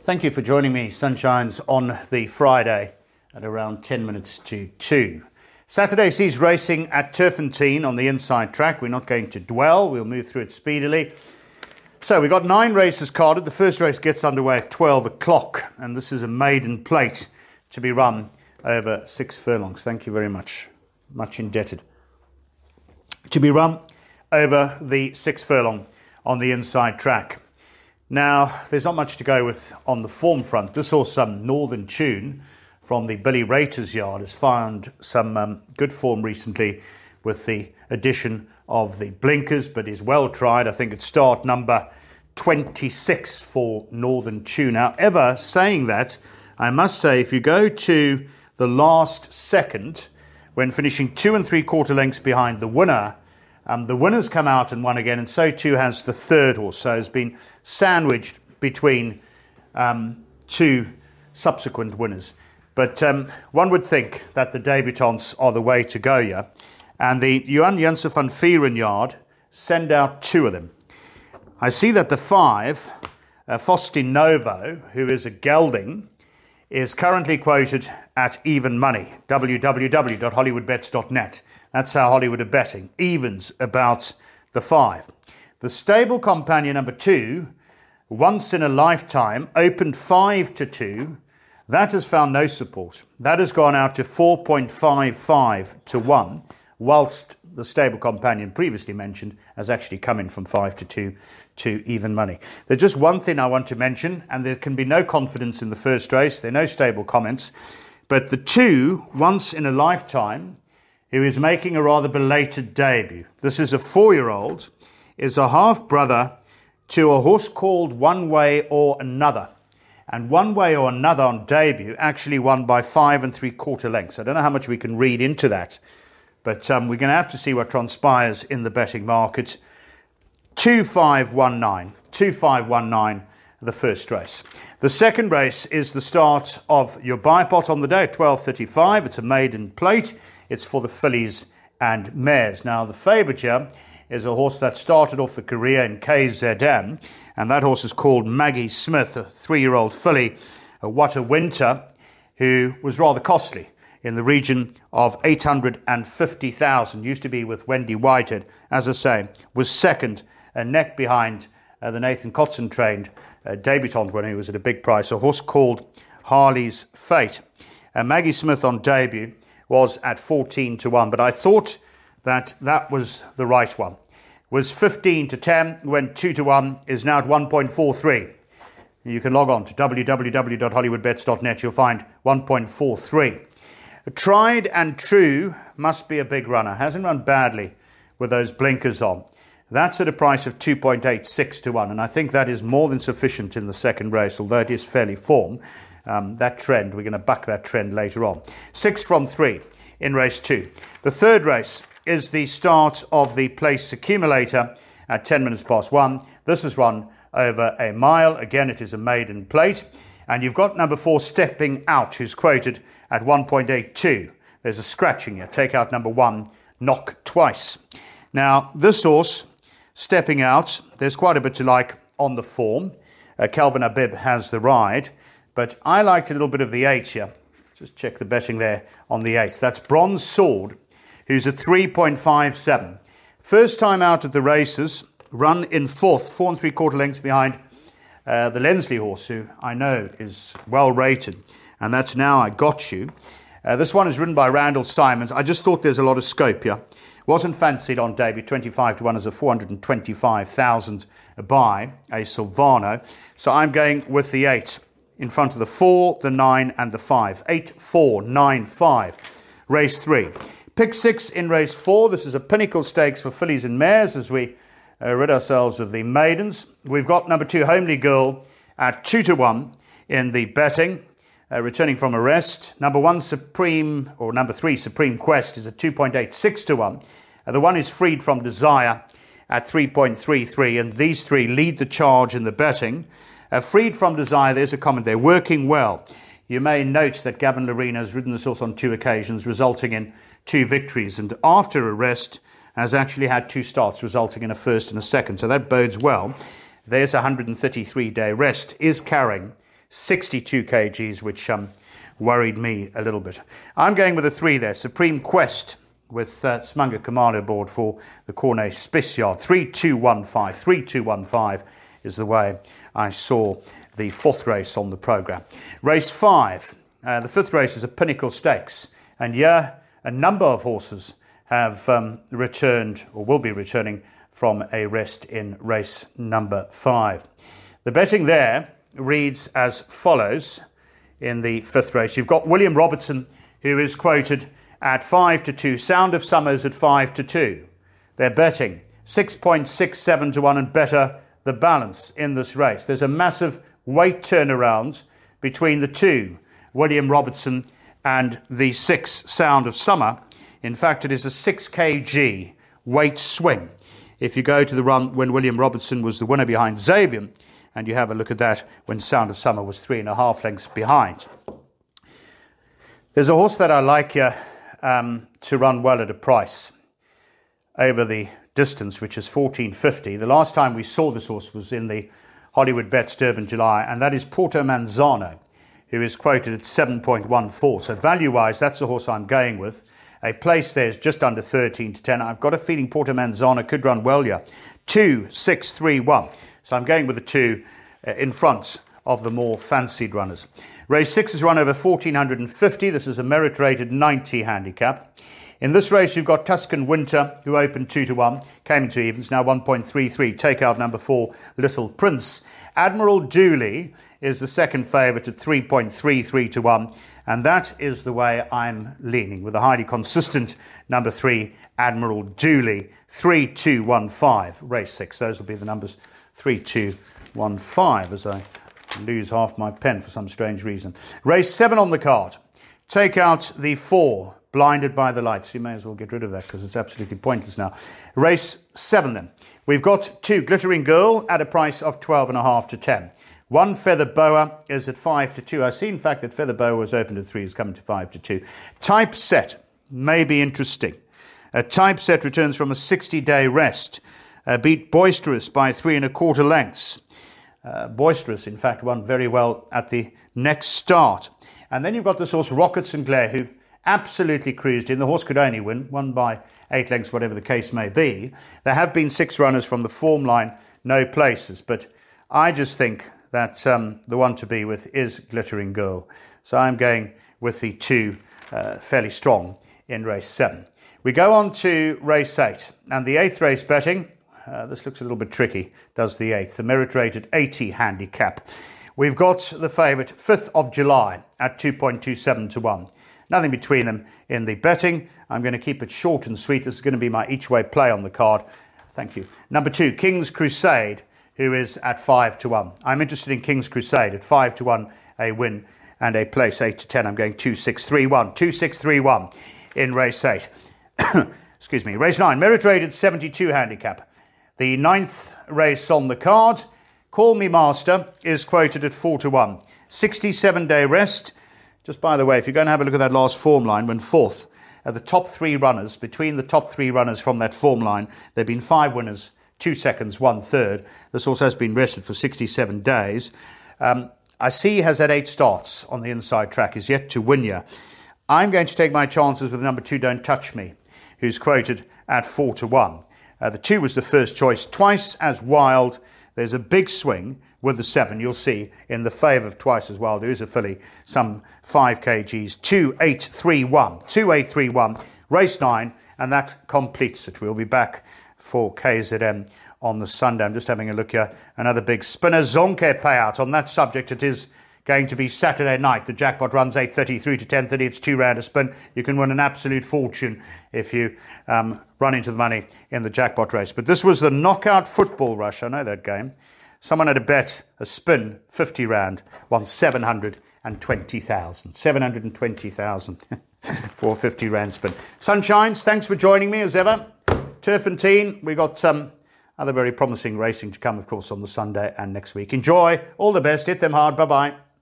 Thank you for joining me, Sunshines, on the Friday at around 10 minutes to 2. Saturday sees racing at Turfentine on the inside track. We're not going to dwell. We'll move through it speedily. So we've got 9 races carded. The first race gets underway at 12 o'clock, and this is a maiden plate to be run over 6 furlongs. Thank you very much. Much indebted. To be run over the 6 furlong on the inside track. Now, there's not much to go with on the form front. This horse, Northern Tune, from the Billy Rater's yard, has found some good form recently with the addition of the blinkers, but is well tried. I think it's start number 26 for Northern Tune. However, saying that, I must say, if you go to the last second, when finishing 2 3/4 lengths behind the winner, the winner's come out and won again, and so too has the third horse. So has been sandwiched between 2 subsequent winners. But one would think that the debutants are the way to go here. And the Johan Janse van Vieren yard send out 2 of them. I see that the 5, Faustin Novo, who is a gelding, is currently quoted at even money, www.hollywoodbets.net. That's how Hollywood are betting. Evens about the 5. The stable companion number 2, Once in a Lifetime, opened 5 to 2. That has found no support. That has gone out to 4.55 to 1, whilst the stable companion previously mentioned has actually come in from 5 to 2 to even money. There's just one thing I want to mention, and there can be no confidence in the first race. There are no stable comments. But the 2, Once in a Lifetime, who is making a rather belated debut. This is a 4-year-old, is a half-brother to a horse called One Way or Another. And One Way or Another on debut actually won by 5 3/4 lengths. I don't know how much we can read into that, but we're going to have to see what transpires in the betting market. 2-5-1-9, the first race. The second race is the start of your buy pot on the day at 12:35. It's a maiden plate. It's for the fillies and mares. Now, the favourite here is a horse that started off the career in KZN, and that horse is called Maggie Smith, a 3-year-old filly, a What a Winter, who was rather costly in the region of 850,000. Used to be with Wendy Whitehead, as I say, was second, a neck behind the Nathan Cotson trained debutant when he was at a big price, a horse called Harley's Fate. Maggie Smith on debut was at 14 to 1, but I thought that was the right one. Was 15 to 10, went 2 to 1, is now at 1.43. You can log on to www.hollywoodbets.net. You'll find 1.43. Tried and True must be a big runner. Hasn't run badly with those blinkers on. That's at a price of 2.86 to 1, and I think that is more than sufficient in the second race, although it is fairly form. That trend, we're going to buck that trend later on. 6 from 3 in race 2. The third race is the start of the place accumulator at 10 minutes past 1. This is run over a mile. Again, it is a maiden plate. And you've got number 4 Stepping Out, who's quoted at 1.82. There's a scratching here. Take out number 1, Knock Twice. Now, this horse, Stepping Out, there's quite a bit to like on the form. Calvin Abib has the ride. But I liked a little bit of the 8 here. Just check the betting there on the 8. That's Bronze Sword, who's at 3.57. First time out at the races, run in 4th, 4 3/4 lengths behind the Lensley horse, who I know is well rated. And that's Now I Got You. This one is ridden by Randall Simons. I just thought there's a lot of scope here. Wasn't fancied on debut, 25 to 1 as a 425,000 buy, a Silvano. So I'm going with the 8. In front of the 4, the 9 and the 5. 8, 4, 9, 5. Race 3. Pick 6 in race 4. This is a pinnacle stakes for fillies and mares as we rid ourselves of the maidens. We've got number 2, Homely Girl, at 2 to 1 in the betting. Returning from a rest. Number 3, Supreme Quest, is at 2.86 to 1. The 1 is Freed from Desire at 3.33, and these 3 lead the charge in the betting. Freed from Desire, there's a comment there, working well. You may note that Gavin Lorena has ridden this horse on 2 occasions, resulting in 2 victories, and after a rest has actually had 2 starts, resulting in a first and a second, so that bodes well. There's a 133-day rest, is carrying 62 kgs, which worried me a little bit. I'm going with a 3 there, Supreme Quest, with Smunga Commando aboard for the Cornet Spiciard. 3-2-1-5. 3-2-1-5 is the way I saw the 4th race on the programme. Race 5. The 5th race is a Pinnacle Stakes. And yeah, a number of horses have returned or will be returning from a rest in race number 5. The betting there reads as follows in the 5th race. You've got William Robertson, who is quoted at 5-2. Sound of Summers at 5-2. They're betting 6.67 to 1 and better the balance in this race. There's a massive weight turnaround between the 2, William Robertson and the 6, Sound of Summer. In fact, it is a 6 kg weight swing. If you go to the run when William Robertson was the winner behind Xavier, and you have a look at that when Sound of Summer was 3.5 lengths behind. There's a horse that I like here to run well at a price over the distance, which is 14.50. The last time we saw this horse was in the Hollywood Bets Durban July, and that is Porto Manzano, who is quoted at 7.14. So value-wise, that's the horse I'm going with. A place there is just under 13-10. I've got a feeling Porto Manzano could run well here. 2-6-3-1. So I'm going with the 2 in front of the more fancied runners. Race 6 is run over 1,450. This is a merit-rated 90 handicap. In this race, you've got Tuscan Winter, who opened 2-1, came into evens, now 1.33. Take out number 4, Little Prince. Admiral Dooley is the second favourite at 3.33 to 1. And that is the way I'm leaning, with a highly consistent number 3, Admiral Dooley. 3-2-1-5. Race 6, those will be the numbers. 3-2-1-5 as I lose half my pen for some strange reason. Race 7 on the card. Take out the 4, Blinded by the Lights. You may as well get rid of that because it's absolutely pointless now. Race 7 then. We've got 2, Glittering Girl at a price of 12.5 to 10. 1, Feather Boa is at 5 to 2. I see in fact that Feather Boa was opened at 3, is coming to 5 to 2. Typeset may be interesting. Typeset returns from a 60-day rest. Beat Boisterous by 3.25 lengths. Boisterous, in fact, won very well at the next start. And then you've got this horse, Rocket Sinclair, who absolutely cruised in. The horse could only won by 8 lengths, whatever the case may be. There have been 6 runners from the form line, no places. But I just think that the one to be with is Glittering Girl. So I'm going with the 2 fairly strong in race 7. We go on to race 8. And the 8th race betting... this looks a little bit tricky, does the 8th. The merit-rated 80 handicap. We've got the favourite 5th of July at 2.27 to 1. Nothing between them in the betting. I'm going to keep it short and sweet. This is going to be my each-way play on the card. Thank you. Number 2, King's Crusade, who is at 5 to 1. I'm interested in King's Crusade at 5 to 1, a win and a place 8 to 10. I'm going 2-6-3-1. 2-6-3-1 in race 8. Excuse me. Race 9, merit-rated 72 handicap. The 9th race on the card, Call Me Master, is quoted at 4 to 1. 67-day rest. Just by the way, if you're going to have a look at that last form line, when 4th, the top 3 runners, between the top 3 runners from that form line, there have been 5 winners, 2 seconds, 1 third. This horse has been rested for 67 days. I see he has had 8 starts on the inside track, is yet to win here. I'm going to take my chances with number 2, Don't Touch Me, who's quoted at 4 to 1. The 2 was the first choice, twice as wild. There's a big swing with the 7, you'll see, in the favour of Twice as Wild. There is a filly, some 5 kgs, 2-8-3-1. 2-8-3-1, race 9, and that completes it. We'll be back for KZN on the Sunday. I'm just having a look here. Another big Spinner Zonke payout. On that subject, it is going to be Saturday night. The jackpot runs 8:30 through to 10:30. It's £2 a spin. You can win an absolute fortune if you run into the money in the jackpot race. But this was the knockout football rush. I know that game. Someone had a bet, a spin, £50, won 720,000. 720,000 for a £50 spin. Sunshines, thanks for joining me as ever. Turf and Teen, we got some other very promising racing to come, of course, on the Sunday and next week. Enjoy. All the best. Hit them hard. Bye-bye.